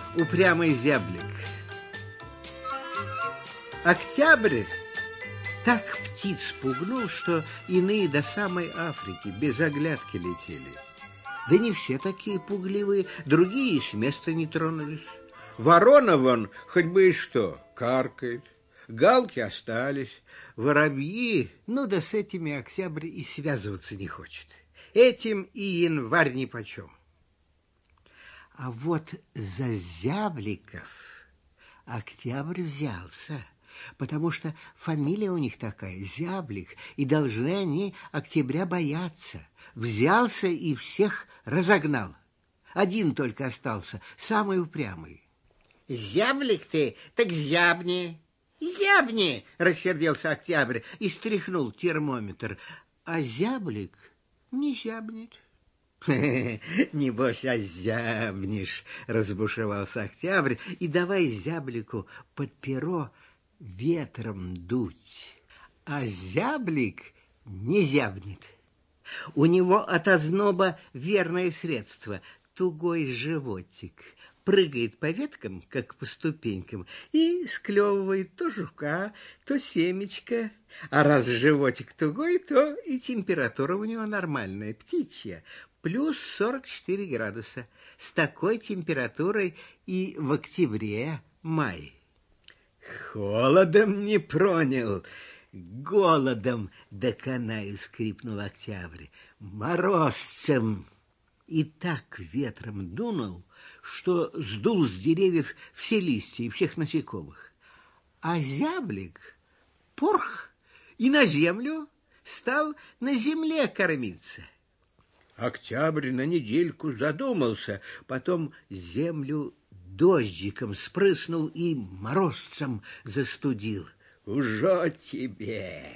упрямый зяблик. Октябрь так птиц пугнул, что иные до самой Африки без оглядки летели. Да не все такие пугливые, другие с места не тронулись. Ворона вон, хоть бы и что, каркает. Галки остались, воробьи, ну да с этими Октябрь и связываться не хочет. Этим и январь нипочем. А вот за зябликов Октябрь взялся, потому что фамилия у них такая, Зяблик, и должны они октября бояться. Взялся и всех разогнал. Один только остался, самый упрямый. «Зяблик ты, так зябни, зябни!» — рассердился Октябрь и стряхнул термометр. А зяблик не зябнет. «Небось, озябнешь!» — разбушевался Октябрь, и давай зяблику под перо ветром дуть. А зяблик не зябнет. У него от озноба верное средство — тугой животик. Прыгает по веткам, как по ступенькам, и склевывает то жука, то семечко. А раз животик тугой, то и температура у него нормальная, птичья, плюс 44 градуса. С такой температурой и в октябре-мае. Холодом не пронял, голодом доконаю, скрипнул Октябрь, морозцем. И так ветром дунул, что сдул с деревьев все листья и всех насекомых. А зяблик порх и на землю стал на земле кормиться. Октябрь на недельку задумался, потом землю дождиком спрыснул и морозцем застудил. Ужо тебе!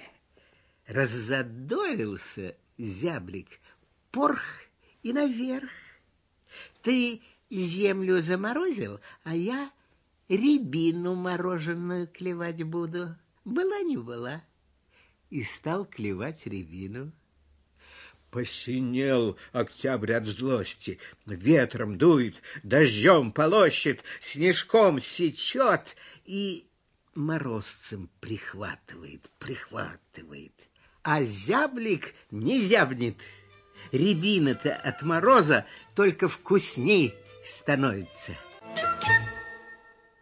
Раззадорился зяблик, порх и наверх. Ты землю заморозил, а я рябину мороженую клевать буду. Была не была. И стал клевать рябину. Посинел Октябрь от злости. Ветром дует, дождем полощет, снежком сечет и морозцем прихватывает. А зяблик не зябнет. Рябина-то от мороза только вкусней становится.